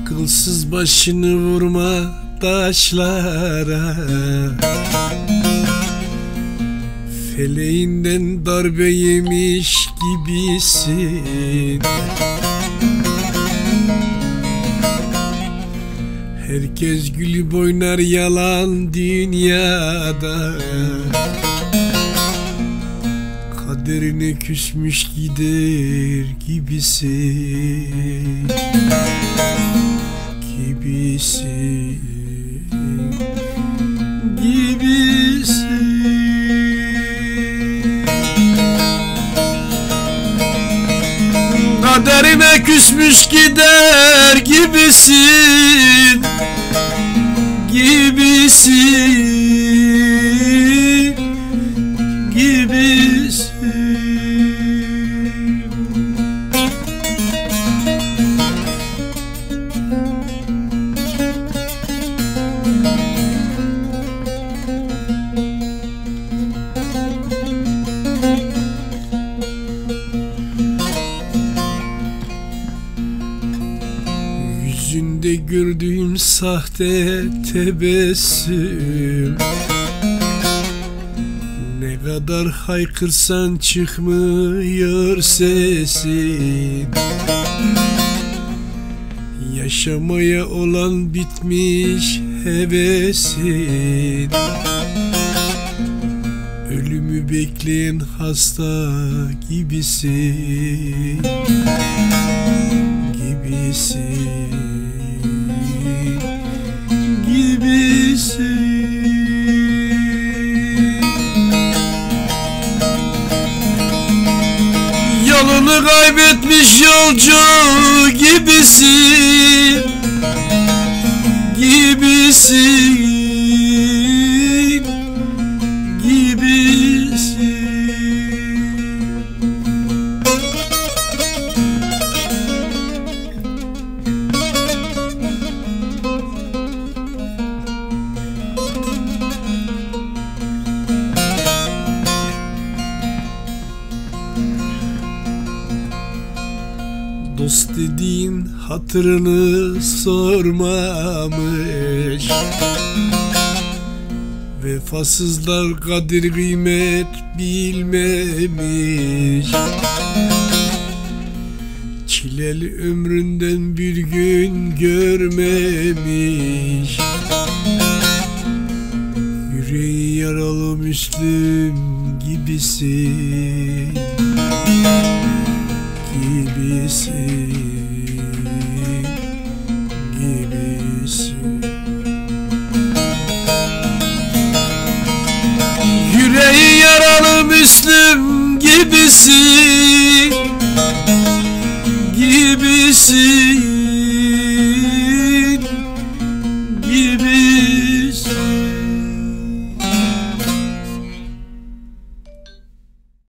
Akılsız başını vurma taşlara, feleğinden darbe yemiş gibisin. Herkes gülüp oynar yalan dünyada, kaderine küsmüş gider gibisin. Gibisin, gibisin. Kaderine küsmüş gider gibisin. Gibisin, gibisin. Yüzünde gördüğüm sahte tebessüm, ne kadar haykırsan çıkmıyor sesin. Yaşamaya olan bitmiş hevesin, ölümü bekleyen hasta gibisin. Gibisin, gibisin. Yolunu kaybetmiş yolcu gibisin. Gibisin, gibisin. Dost dediğin hatırını sormamış, vefasızlar kadir kıymet bilmemiş. Çileli ömründen bir gün görmemiş, yüreği yaralı Müslüm gibisin. Gibisin, gibisin. Yüreği yaralı Müslüm gibisin. Gibisin.